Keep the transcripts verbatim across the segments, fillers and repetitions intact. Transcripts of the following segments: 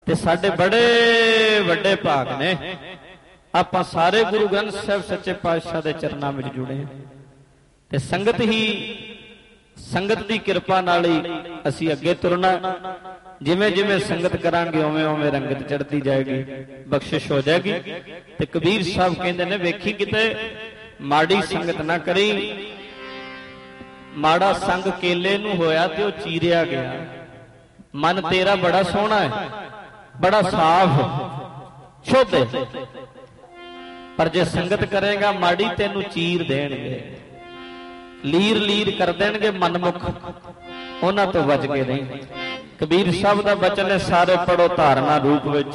ते साडे बड़े वड्डे भाग ने आपां सारे गुरु ग्रंथ साहिब सच्चे पातशाह दे चरनां विच जुड़े ते संगत ही संगत दी किरपा नाल ही असीं अगे तुरना। जिवें जिवें संगत करांगे उवें उवें रंगत चढ़ती जाएगी, बख्शिश हो जाएगी। ते कबीर साहब कहंदे ने वेखी किते माड़ी संगत ना करी। माड़ा संग केले नूं होया ते ओह चीरिया गया। मन तेरा बड़ा सोहना है, बड़ा साफ शुद्ध है, पर जे संगत करेगा माड़ी तेनू चीर देणगे, लीर लीर कर देणगे, मनमुख उन्हां तो बच के नहीं। कबीर साहब दा बचन है, सारे पढ़ो धारणा रूप विच।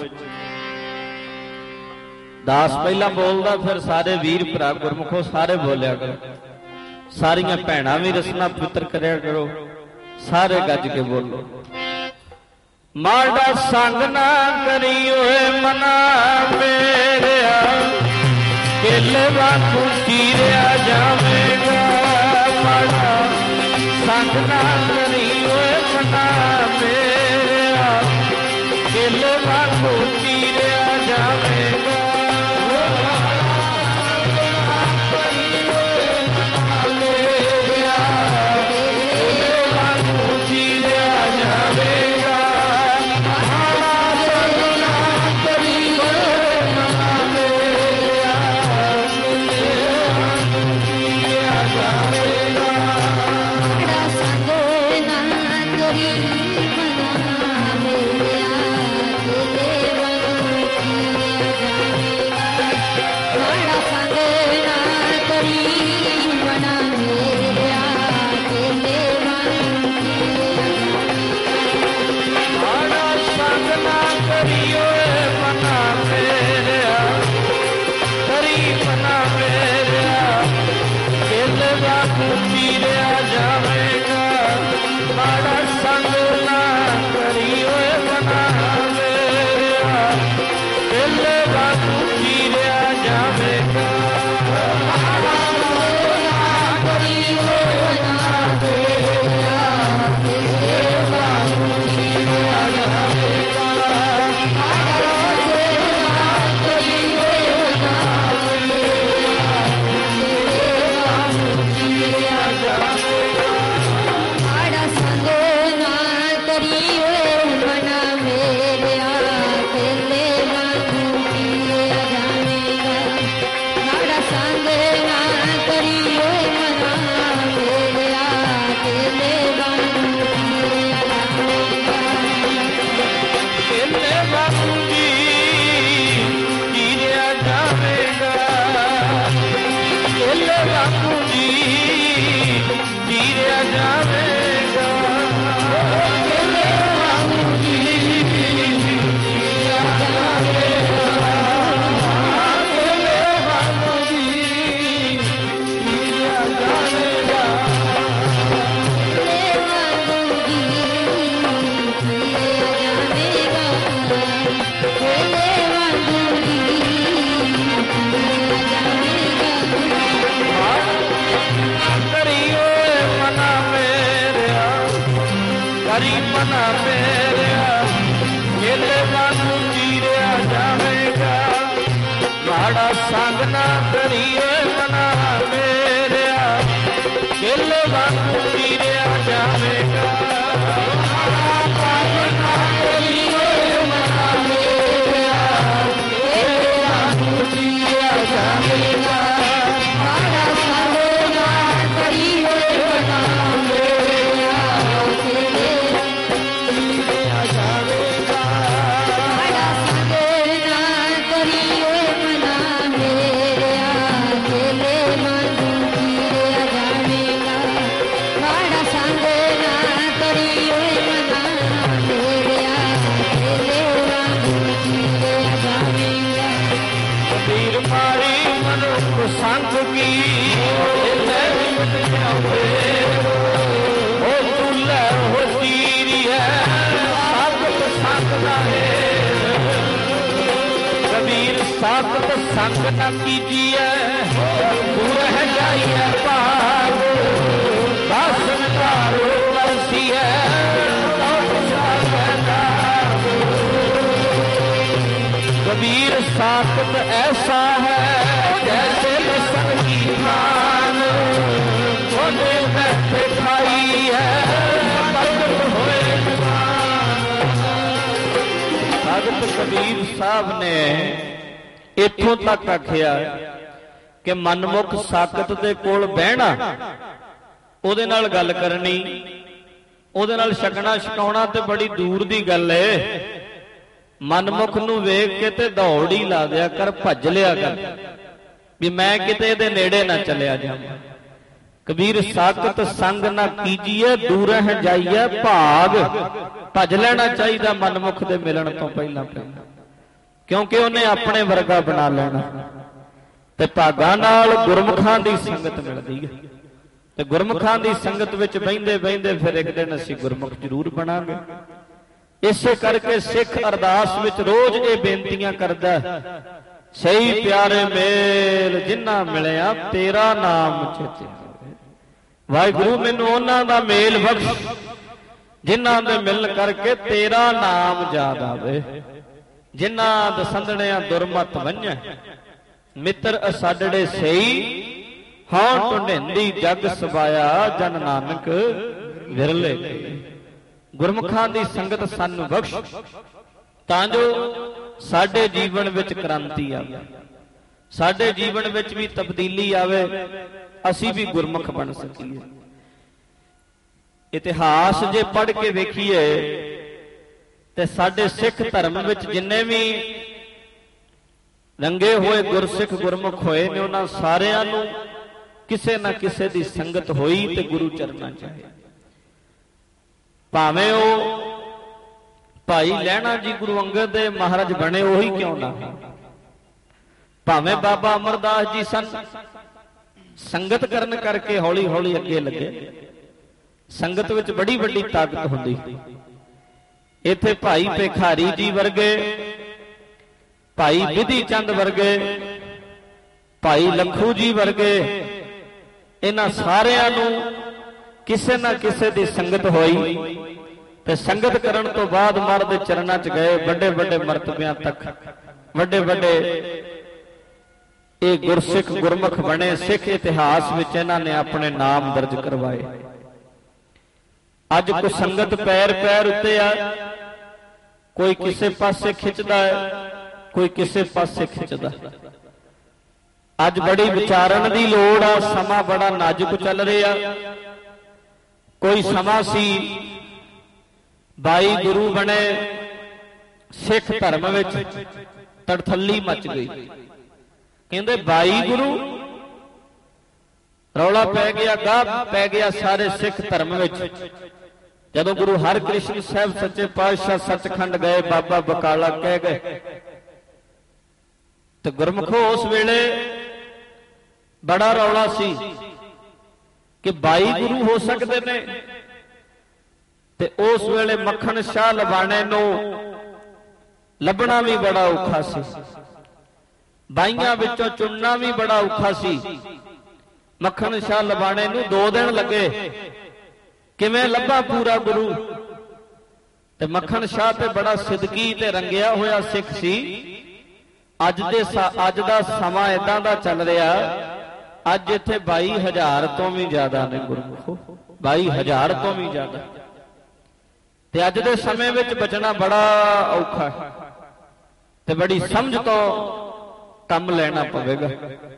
दास पहला बोलदा, फिर सारे वीर भरा गुरमुखो सारे बोलिया करो, सारियां भैणां भी रसना पवित्र करिया करो, सारे गज के बोलो। माड़ा संग ना करियो मना मेरिया, केले वांगू चीरिया जावेगा। माड़ा संग ना करियो मना मेरिया, केले वांगू चीरिया जावेगा। संग ना करिए मना मेरिया, केले वांगू चीरिया जावेगा। संग की कबीर साकत संग न कीजिए, दूर है जाइए पार, बासन कारो बरसी है। कबीर साकत ऐसा है जैसे लसन की खान बोले बैठे खाई है प्रगट होए भगत कबीर साहब ने इथों तक आखिया कि मनमुख साकत दे कोल बहना ਉਹਦੇ ਨਾਲ ਗੱਲ ਕਰਨੀ ਉਹਦੇ ਨਾਲ ਛਕਣਾ ਛਕਾਉਣਾ ਤੇ ਬੜੀ ਦੂਰ ਦੀ ਗੱਲ ਏ। ਮਨਮੁਖ ਨੂੰ ਵੇਖ ਕੇ ਤੇ ਦੌੜ ਹੀ ਲਾ ਦਿਆ ਕਰ, ਭੱਜ ਲਿਆ ਕਰ ਵੀ ਮੈਂ ਕਿਤੇ ਇਹਦੇ ਨੇੜੇ ਨਾ ਚਲਿਆ ਜਾਵਾਂ। ਕਬੀਰ ਸਾਕਤ ਸੰਗ ਨਾ ਕੀਜੀਏ ਦੂਰਹਿ ਜਾਈਏ ਭਾਗ। ਭੱਜ ਲੈਣਾ ਚਾਹੀਦਾ ਮਨਮੁਖ ਦੇ ਮਿਲਣ ਤੋਂ ਪਹਿਲਾਂ ਪਹਿਲਾਂ, ਕਿਉਂਕਿ ਉਹਨੇ ਆਪਣੇ ਵਰਗਾ ਬਣਾ ਲੈਣਾ। ਤੇ ਭਾਗਾਂ ਨਾਲ ਗੁਰਮੁਖਾਂ ਦੀ ਸੰਗਤ ਮਿਲਦੀ ਹੈ ਤੇ ਗੁਰਮੁਖਾਂ ਦੀ ਸੰਗਤ ਵਿੱਚ ਬਹਿੰਦੇ ਬਹਿੰਦੇ ਫਿਰ ਇੱਕ ਦਿਨ ਅਸੀਂ ਗੁਰਮੁਖ ਜ਼ਰੂਰ ਬਣਾਂਗੇ। ਇਸੇ ਕਰਕੇ ਸਿੱਖ ਅਰਦਾਸ ਵਿੱਚ ਰੋਜ਼ ਇਹ ਬੇਨਤੀਆਂ ਕਰਦਾ, ਸਹੀ ਪਿਆਰੇ ਮੇਲ ਜਿਨ੍ਹਾਂ ਮਿਲਿਆ ਤੇਰਾ ਨਾਮ ਚੇਤੇ। ਵਾਹਿਗੁਰੂ ਮੈਨੂੰ ਉਹਨਾਂ ਦਾ ਮੇਲ ਬਖਸ਼ ਜਿਨ੍ਹਾਂ ਦੇ ਮਿਲਣ ਕਰਕੇ ਤੇਰਾ ਨਾਮ ਯਾਦ ਆਵੇ। ਜਿਨ੍ਹਾਂ ਦਸੰਦਣਿਆਂ ਦੁਰਮਤ ਵੰਝੈ ਮਿੱਤਰ ਅਸਾਡੜੇ ਸਹੀ ਹਾਂ ਢੁੰਢੇਂਦੀ ਜਗ ਸਵਾਇਆ ਜਨ ਨਾਨਕ ਵਿਰਲੇ। ਗੁਰਮੁਖਾਂ ਦੀ ਸੰਗਤ ਸਾਨੂੰ ਬਖਸ਼ ਤਾਂ ਜੋ ਸਾਡੇ ਜੀਵਨ ਵਿੱਚ ਕ੍ਰਾਂਤੀ ਆਵੇ, ਸਾਡੇ ਜੀਵਨ ਵਿੱਚ ਵੀ ਤਬਦੀਲੀ ਆਵੇ, ਅਸੀਂ ਵੀ ਗੁਰਮੁਖ ਬਣ ਸਕੀਏ। ਇਤਿਹਾਸ ਜੇ ਪੜ੍ਹ ਕੇ ਵੇਖੀਏ ਤੇ ਸਾਡੇ ਸਿੱਖ ਧਰਮ ਵਿੱਚ ਜਿੰਨੇ ਵੀ ਰੰਗੇ ਹੋਏ ਗੁਰਸਿੱਖ ਗੁਰਮੁਖ ਹੋਏ ਨੇ ਉਹਨਾਂ ਸਾਰਿਆਂ ਨੂੰ ਕਿਸੇ ਨਾ ਕਿਸੇ ਦੀ ਸੰਗਤ ਹੋਈ ਤੇ ਗੁਰੂ ਚਰਨਾਂ ਚ ਆਏ। ਭਾਵੇਂ ਉਹ ਭਾਈ ਲਹਿਣਾ ਜੀ ਗੁਰੂ ਅੰਗਦ ਦੇ ਮਹਾਰਾਜ ਬਣੇ ਉਹੀ ਕਿਉਂ ਨਾ, ਭਾਵੇਂ ਬਾਬਾ ਅਮਰਦਾਸ ਜੀ ਸਨ, ਸੰਗਤ ਕਰਨ ਕਰਕੇ ਹੌਲੀ ਹੌਲੀ ਅੱਗੇ ਲੱਗੇ। ਸੰਗਤ ਵਿੱਚ ਬੜੀ ਵੱਡੀ ਤਾਕਤ ਹੁੰਦੀ। ਇੱਥੇ ਭਾਈ ਭਿਖਾਰੀ ਜੀ ਵਰਗੇ, ਭਾਈ ਵਿਧੀ ਚੰਦ ਵਰਗੇ, ਭਾਈ ਲੱਖੂ ਜੀ ਵਰਗੇ, ਇਹਨਾਂ ਸਾਰਿਆਂ ਨੂੰ ਕਿਸੇ ਨਾ ਕਿਸੇ ਦੀ ਸੰਗਤ ਹੋਈ ਤੇ ਸੰਗਤ ਕਰਨ ਤੋਂ ਬਾਅਦ ਮਹਾਰਾਜ ਦੇ ਚਰਨਾਂ 'ਚ ਗਏ। ਵੱਡੇ ਵੱਡੇ ਮਰਤਬਿਆਂ ਤੱਕ ਵੱਡੇ ਵੱਡੇ ਇਹ ਗੁਰਸਿੱਖ ਗੁਰਮੁਖ ਬਣੇ। ਸਿੱਖ ਇਤਿਹਾਸ ਵਿੱਚ ਇਹਨਾਂ ਨੇ ਆਪਣੇ ਨਾਮ ਦਰਜ ਕਰਵਾਏ। ਅੱਜ ਕੋ ਸੰਗਤ ਪੈਰ ਪੈਰ ਉੱਤੇ ਆ, ਕੋਈ ਕਿਸੇ ਪਾਸੇ ਖਿੱਚਦਾ ਹੈ, ਕੋਈ ਕਿਸੇ ਪਾਸੇ ਖਿੱਚਦਾ। ਅੱਜ ਬੜੀ ਵਿਚਾਰਨ ਦੀ ਲੋੜ ਆ, ਸਮਾਂ ਬੜਾ ਨਾਜ਼ੁਕ ਚੱਲ ਰਿਹਾ। ਕੋਈ ਸਮਾਂ ਸੀ ਬਾਈ ਗੁਰੂ ਬਣੇ, ਸਿੱਖ ਧਰਮ ਵਿੱਚ ਤੜਥੱਲੀ ਮਚ ਗਈ। ਕਹਿੰਦੇ ਬਾਈ ਗੁਰੂ, ਰੌਲਾ ਪੈ ਗਿਆ, ਗਾਹ ਪੈ ਗਿਆ ਸਾਰੇ ਸਿੱਖ ਧਰਮ ਵਿੱਚ। ਜਦੋਂ ਗੁਰੂ ਹਰਕ੍ਰਿਸ਼ਨ ਸਾਹਿਬ ਸੱਚੇ ਪਾਤਸ਼ਾਹ ਸੱਚਖੰਡ ਗਏ, ਬਾਬਾ ਬਕਾਲਾ ਕਹਿ ਗਏ ਤੇ ਗੁਰਮੁਖੋ ਉਸ ਵੇਲੇ ਬੜਾ ਰੌਲਾ ਸੀ ਕਿ ਬਾਈ ਗੁਰੂ ਹੋ ਸਕਦੇ ਨੇ। ਤੇ ਉਸ ਵੇਲੇ ਮੱਖਣ ਸ਼ਾਹ ਲਬਾਣੇ ਨੂੰ ਲੱਭਣਾ ਵੀ ਬੜਾ ਔਖਾ ਸੀ, ਬਾਈਆਂ ਵਿੱਚੋਂ ਚੁਣਨਾ ਵੀ ਬੜਾ ਔਖਾ ਸੀ। ਮੱਖਣ ਸ਼ਾਹ ਲਬਾਣੇ ਨੂੰ ਦੋ ਦਿਨ ਲੱਗੇ, ਕਿਵੇਂ ਲੱਭਾ ਪੂਰਾ ਗੁਰੂ। ਤੇ ਮੱਖਣ ਸ਼ਾਹ ਤੇ ਬੜਾ ਸਿੱਦਕੀ ਤੇ ਰੰਗਿਆ ਹੋਇਆ ਸਿੱਖ ਸੀ। ਅੱਜ ਦੇ ਅੱਜ ਦਾ ਸਮਾਂ ਇਦਾਂ ਦਾ ਚੱਲ ਰਿਹਾ, ਅੱਜ ਇੱਥੇ ਬਾਈ ਹਜ਼ਾਰ ਤੋਂ ਵੀ ਜ਼ਿਆਦਾ ਨੇ ਗੁਰਮੁਖੋ, ਬਾਈ ਹਜ਼ਾਰ ਤੋਂ ਵੀ ਜ਼ਿਆਦਾ। ਤੇ ਅੱਜ ਦੇ ਸਮੇਂ ਵਿੱਚ ਬਚਣਾ ਬੜਾ ਔਖਾ ਹੈ ਤੇ ਬੜੀ ਸਮਝ ਤੋਂ ਕੰਮ ਲੈਣਾ ਪਵੇਗਾ,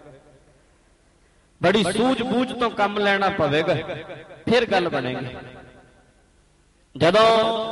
ਬੜੀ ਸੂਝ ਬੂਝ ਤੋਂ ਕੰਮ ਲੈਣਾ ਪਵੇਗਾ, ਫਿਰ ਗੱਲ ਬਣੇਗੀ। ਜਦੋਂ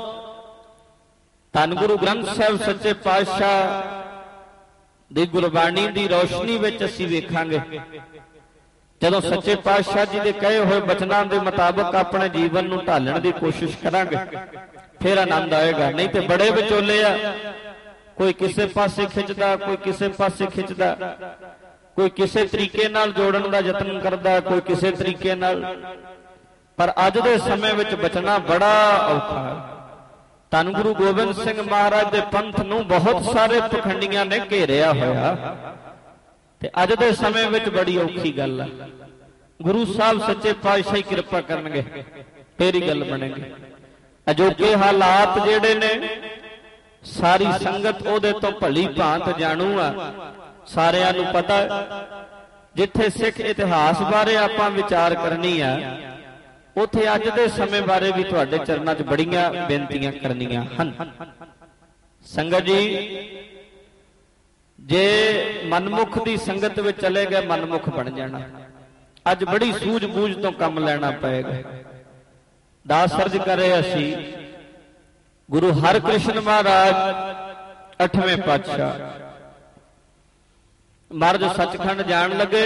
ਧੰਨ ਗੁਰੂ ਗ੍ਰੰਥ ਸਾਹਿਬ ਸੱਚੇ ਪਾਤਸ਼ਾਹ ਦੀ ਗੁਰਬਾਣੀ ਦੀ ਰੌਸ਼ਨੀ ਵਿੱਚ ਅਸੀਂ ਵੇਖਾਂਗੇ, ਜਦੋਂ ਸੱਚੇ ਪਾਤਸ਼ਾਹ ਜੀ ਦੇ ਕਹੇ ਹੋਏ ਬਚਨਾਂ ਦੇ ਮੁਤਾਬਕ ਆਪਣੇ ਜੀਵਨ ਨੂੰ ਢਾਲਣ ਦੀ ਕੋਸ਼ਿਸ਼ ਕਰਾਂਗੇ, ਫਿਰ ਆਨੰਦ ਆਏਗਾ। ਨਹੀਂ ਤੇ ਬੜੇ ਵਿਚੋਲੇ ਆ, ਕੋਈ ਕਿਸੇ ਪਾਸੇ ਖਿੱਚਦਾ, ਕੋਈ ਕਿਸੇ ਪਾਸੇ ਖਿੱਚਦਾ, ਕੋਈ ਕਿਸੇ ਤਰੀਕੇ ਨਾਲ ਜੋੜਨ ਦਾ ਯਤਨ ਕਰਦਾ, ਕੋਈ ਕਿਸੇ ਤਰੀਕੇ ਨਾਲ। ਪਰ ਅੱਜ ਦੇ ਸਮੇਂ ਵਿੱਚ ਬਚਣਾ ਬੜਾ ਔਖਾ ਹੈ। ਧੰਨ ਗੁਰੂ ਗੋਬਿੰਦ ਸਿੰਘ ਮਹਾਰਾਜ ਦੇ ਪੰਥ ਨੂੰ ਬਹੁਤ ਸਾਰੇ ਪਖੰਡੀਆਂ ਨੇ ਘੇਰਿਆ ਹੋਇਆ ਤੇ ਅੱਜ ਦੇ ਸਮੇਂ ਵਿੱਚ ਬੜੀ ਔਖੀ ਗੱਲ ਹੈ। ਗੁਰੂ ਸਾਹਿਬ ਸੱਚੇ ਪਾਤਸ਼ਾਹ ਕਿਰਪਾ ਕਰਨਗੇ, ਫੇਰ ਹੀ ਗੱਲ ਬਣੇਗੀ। ਅਜੋਕੇ ਹਾਲਾਤ ਜਿਹੜੇ ਨੇ ਸਾਰੀ ਸੰਗਤ ਉਹਦੇ ਤੋਂ ਭਲੀ ਭਾਂਤ ਜਾਣੂ ਆ। ਸਾਰਿਆਂ ਨੂੰ ਪਤਾ ਜਿੱਥੇ ਸਿੱਖ ਇਤਿਹਾਸ ਬਾਰੇ ਆਪਾਂ ਵਿਚਾਰ ਕਰਨੀ ਆ, ਉੱਥੇ ਅੱਜ ਦੇ ਸਮੇਂ ਬਾਰੇ ਵੀ ਤੁਹਾਡੇ ਚਰਨਾਂ 'ਚ ਬੜੀਆਂ ਬੇਨਤੀਆਂ ਕਰਨੀਆਂ ਹਨ। ਸੰਗਤ ਜੀ, ਜੇ ਮਨਮੁਖ ਦੀ ਸੰਗਤ ਵਿੱਚ ਚਲੇ ਗਏ ਮਨਮੁਖ ਬਣ ਜਾਣਾ। ਅੱਜ ਬੜੀ ਸੂਝ-ਬੂਝ ਤੋਂ ਕੰਮ ਲੈਣਾ ਪਏਗਾ। ਦਾਸ ਸਰਜ ਕਰੇ ਅਸੀਂ ਗੁਰੂ ਹਰਿਕ੍ਰਿਸ਼ਨ ਮਹਾਰਾਜ ਅੱਠਵੇਂ ਪਾਤਸ਼ਾਹ ਮਹਾਰਾਜ ਸੱਚਖੰਡ ਜਾਣ ਲੱਗੇ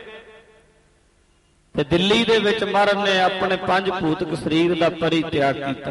ਤੇ ਦਿੱਲੀ ਦੇ ਵਿੱਚ ਮਹਾਰਾਜ ਨੇ ਆਪਣੇ ਪੰਜ ਭੂਤਕ ਸਰੀਰ ਦਾ ਪਰਿਤਿਆਗ ਕੀਤਾ।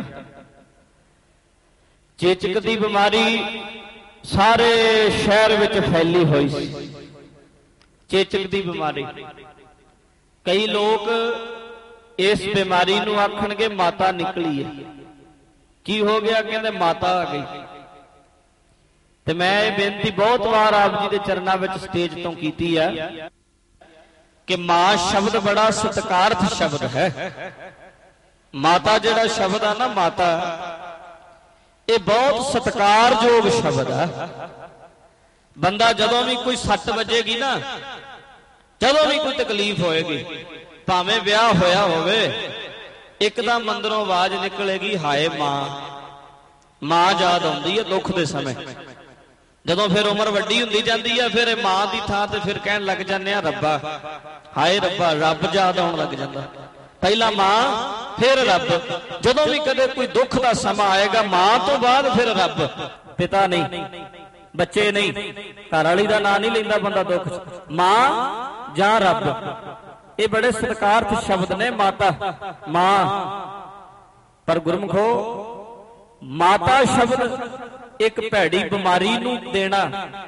ਚੇਚਕ ਦੀ ਬਿਮਾਰੀ ਸਾਰੇ ਸ਼ਹਿਰ ਵਿੱਚ ਫੈਲੀ ਹੋਈ ਸੀ। ਚੇਚਕ ਦੀ ਬਿਮਾਰੀ, ਕਈ ਲੋਕ ਇਸ ਬਿਮਾਰੀ ਨੂੰ ਆਖਣਗੇ ਮਾਤਾ ਨਿਕਲੀ ਹੈ। ਕੀ ਹੋ ਗਿਆ? ਕਹਿੰਦੇ ਮਾਤਾ ਆ ਗਈ। ਤੇ ਮੈਂ ਇਹ ਬੇਨਤੀ ਬਹੁਤ ਵਾਰ ਆਪ ਜੀ ਦੇ ਚਰਨਾਂ ਵਿੱਚ ਸਟੇਜ ਤੋਂ ਕੀਤੀ ਆ ਕਿ ਮਾਂ ਸ਼ਬਦ ਬੜਾ ਸਤਿਕਾਰਤ ਸ਼ਬਦ ਹੈ। ਮਾਤਾ ਜਿਹੜਾ ਸ਼ਬਦ ਆ ਨਾ, ਮਾਤਾ, ਇਹ ਬਹੁਤ ਸਤਿਕਾਰਯੋਗ ਸ਼ਬਦ ਆ। ਬੰਦਾ ਜਦੋਂ ਵੀ ਕੋਈ ਸੱਟ ਵੱਜੇਗੀ ਨਾ, ਜਦੋਂ ਵੀ ਕੋਈ ਤਕਲੀਫ ਹੋਏਗੀ, ਭਾਵੇਂ ਵਿਆਹ ਹੋਇਆ ਹੋਵੇ, ਇੱਕਦਮ ਅੰਦਰੋਂ ਆਵਾਜ਼ ਨਿਕਲੇਗੀ, ਹਾਏ ਮਾਂ। ਮਾਂ ਯਾਦ ਆਉਂਦੀ ਹੈ ਦੁੱਖ ਦੇ ਸਮੇਂ। ਜਦੋਂ ਫਿਰ ਉਮਰ ਵੱਡੀ ਹੁੰਦੀ ਜਾਂਦੀ ਆ, ਫਿਰ ਇਹ ਮਾਂ ਦੀ ਥਾਂ ਤੇ ਫਿਰ ਕਹਿਣ ਲੱਗ ਜਾਂਦੇ ਆ ਰੱਬਾ, ਹਾਏ ਰੱਬਾ। ਰੱਬ ਯਾਦ ਆਉਣ ਲੱਗ ਜਾਂਦਾ। ਪਹਿਲਾਂ ਮਾਂ, ਫਿਰ ਰੱਬ। ਜਦੋਂ ਵੀ ਕਦੇ ਕੋਈ ਦੁੱਖ ਦਾ ਸਮਾਂ ਆਏਗਾ, ਮਾਂ ਤੋਂ ਬਾਅਦ ਫਿਰ ਰੱਬ। ਪਿਤਾ ਨਹੀਂ, ਬੱਚੇ ਨਹੀਂ, ਘਰ ਵਾਲੀ ਦਾ ਨਾਂ ਨਹੀਂ ਲੈਂਦਾ ਬੰਦਾ ਦੁੱਖ 'ਚ, ਮਾਂ ਜਾਂ ਰੱਬ। ਇਹ ਬੜੇ ਸਤਿਕਾਰਤ ਸ਼ਬਦ ਨੇ, ਮਾਤਾ, ਮਾਂ। ਪਰ ਗੁਰਮੁਖੋ, ਮਾਤਾ ਸ਼ਬਦ ਇੱਕ ਭੈੜੀ ਬਿਮਾਰੀ ਨੂੰ ਦੇਣਾ,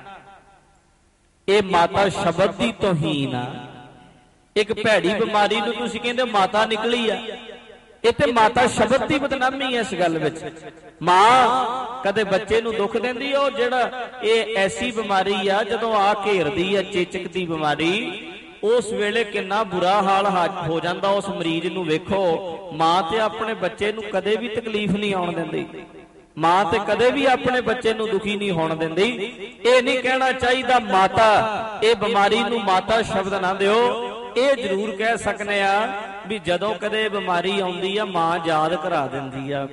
ਇਹ ਮਾਤਾ ਸ਼ਬਦ ਦੀ ਤੋਹੀਨ ਆ। ਇੱਕ ਭੈੜੀ ਬਿਮਾਰੀ ਨੂੰ ਤੁਸੀਂ ਕਹਿੰਦੇ ਮਾਤਾ ਨਿਕਲੀ ਆ, ਇਹ ਤੇ ਮਾਤਾ ਸ਼ਬਦ ਦੀ ਬਦਨਾਮੀ ਹੈ ਇਸ ਗੱਲ ਵਿੱਚ। ਮਾਂ ਕਦੇ ਬੱਚੇ ਨੂੰ ਦੁੱਖ ਦਿੰਦੀ, ਉਹ ਜਿਹੜਾ ਇਹ ਐਸੀ ਬਿਮਾਰੀ ਆ ਜਦੋਂ ਆ ਘੇਰਦੀ ਆ ਚੇਚਕ ਦੀ ਬਿਮਾਰੀ, ਉਸ ਵੇਲੇ ਕਿੰਨਾ ਬੁਰਾ ਹਾਲ ਹੋ ਜਾਂਦਾ ਉਸ ਮਰੀਜ਼ ਨੂੰ। ਵੇਖੋ, ਮਾਂ ਤੇ ਆਪਣੇ ਬੱਚੇ ਨੂੰ ਕਦੇ ਵੀ ਤਕਲੀਫ ਨਹੀਂ ਆਉਣ ਦਿੰਦੀ। ਮਾਂ ਤੇ ਕਦੇ ਵੀ ਆਪਣੇ ਬੱਚੇ ਨੂੰ ਦੁਖੀ ਨਹੀਂ ਹੋਣ ਦਿੰਦੀ। ਇਹ ਨਹੀਂ ਕਹਿਣਾ ਚਾਹੀਦਾ ਮਾਤਾ, ਇਹ ਬਿਮਾਰੀ ਨੂੰ ਮਾਤਾ ਸ਼ਬਦ ਨਾ ਦਿਓ। ਇਹ ਜ਼ਰੂਰ ਕਹਿ ਸਕਨੇ ਆ ਵੀ ਜਦੋਂ ਕਦੇ ਬਿਮਾਰੀ ਆਉਂਦੀ ਆ, ਮਾਂ ਯਾਦ ਕਰਾ ਦਿੰਦੀ ਆ।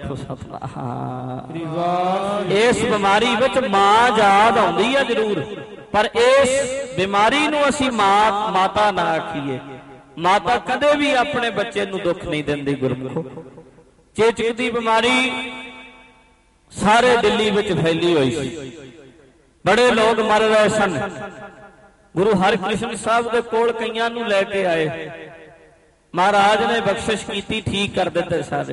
ਇਸ ਬਿਮਾਰੀ ਵਿੱਚ ਮਾਂ ਯਾਦ ਆਉਂਦੀ ਆ ਜ਼ਰੂਰ, ਪਰ ਇਸ ਬਿਮਾਰੀ ਨੂੰ ਅਸੀਂ ਮਾਂ ਮਾਤਾ ਨਾ ਆਖੀਏ। ਮਾਤਾ ਕਦੇ ਵੀ ਆਪਣੇ ਬੱਚੇ ਨੂੰ ਦੁੱਖ ਨਹੀਂ ਦਿੰਦੀ। ਗੁਰਮੁਖੋ, ਚੇਚਕ ਦੀ ਬਿਮਾਰੀ ਸਾਰੇ ਦਿੱਲੀ ਵਿੱਚ ਫੈਲੀ ਹੋਈ ਸੀ। ਬੜੇ ਲੋਕ ਮਰ ਰਹੇ ਸਨ। ਗੁਰੂ ਹਰਿਕ੍ਰਿਸ਼ਨ ਸਾਹਿਬ ਦੇ ਕੋਲ ਕਈਆਂ ਨੂੰ ਲੈ ਕੇ ਆਏ, ਮਹਾਰਾਜ ਨੇ ਬਖਸ਼ਿਸ਼ ਕੀਤੀ, ਠੀਕ ਕਰ ਦਿੱਤੇ ਸਾਰੇ।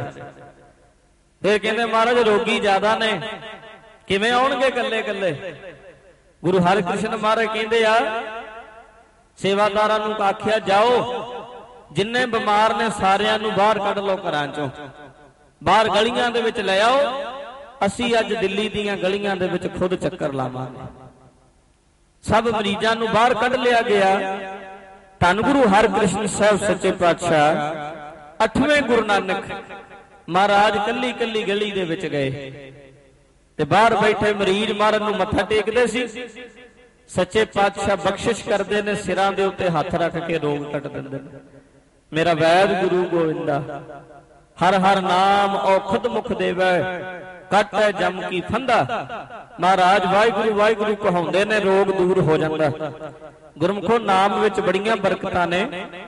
ਫਿਰ ਕਹਿੰਦੇ ਮਹਾਰਾਜ ਰੋਗੀ ਜ਼ਿਆਦਾ ਨੇ, ਕਿਵੇਂ ਆਉਣਗੇ ਕੱਲੇ ਕੱਲੇ? ਗੁਰੂ ਹਰਿਕ੍ਰਿਸ਼ਨ ਮਹਾਰਾਜ ਕਹਿੰਦੇ ਆ, ਸੇਵਾਦਾਰਾਂ ਨੂੰ ਆਖਿਆ, ਜਾਓ ਜਿੰਨੇ ਬਿਮਾਰ ਨੇ ਸਾਰਿਆਂ ਨੂੰ ਬਾਹਰ ਕੱਢ ਲਓ ਘਰਾਂ ਚੋਂ, ਬਾਹਰ ਗਲੀਆਂ ਦੇ ਵਿੱਚ ਲੈ ਆਓ। ਅਸੀਂ ਅੱਜ ਦਿੱਲੀ ਦੀਆਂ ਗਲੀਆਂ ਦੇ ਵਿੱਚ ਖੁਦ ਚੱਕਰ ਲਾਵਾਂਗੇ। ਸਭ ਮਰੀਜ਼ਾਂ ਨੂੰ ਬਾਹਰ ਕੱਢ ਲਿਆ ਗਿਆ। ਧੰਨ ਗੁਰੂ ਹਰਿਕ੍ਰਿਸ਼ਨ ਸਾਹਿਬ ਸੱਚੇ ਪਾਤਸ਼ਾਹ ਅੱਠਵੇਂ ਗੁਰੂ ਨਾਨਕ ਮਹਾਰਾਜ ਕੱਲੀ ਕੱਲੀ ਗਲੀ ਦੇ ਵਿੱਚ ਗਏ ਤੇ ਬਾਹਰ ਬੈਠੇ ਮਰੀਜ਼ ਮਹਾਰਾਜ ਨੂੰ ਮੱਥਾ ਟੇਕਦੇ ਸੀ। ਸੱਚੇ ਪਾਤਸ਼ਾਹ ਬਖਸ਼ਿਸ਼ ਕਰਦੇ ਨੇ, ਸਿਰਾਂ ਦੇ ਉੱਤੇ ਹੱਥ ਰੱਖ ਕੇ ਰੋਗ ਕੱਟ ਦਿੰਦੇ ਨੇ। ਮੇਰਾ ਵੈਦ ਗੁਰੂ ਗੋਬਿੰਦਾ, ਹਰ ਹਰ ਨਾਮ ਔਖਦ ਮੁਖ ਦੇਵੈ, ਕੱਟੈ ਜਮ ਕੀ ਫੰਦਾ। ਮਹਾਰਾਜ ਵਾਹਿਗੁਰੂ ਵਾਹਿਗੁਰੂ ਕਹਾਉਂਦੇ ਨੇ, ਰੋਗ ਦੂਰ ਹੋ ਜਾਂਦਾ। ਗੁਰਮੁਖੋ, ਨਾਮ ਵਿੱਚ ਬੜੀਆਂ ਬਰਕਤਾਂ ਨੇ।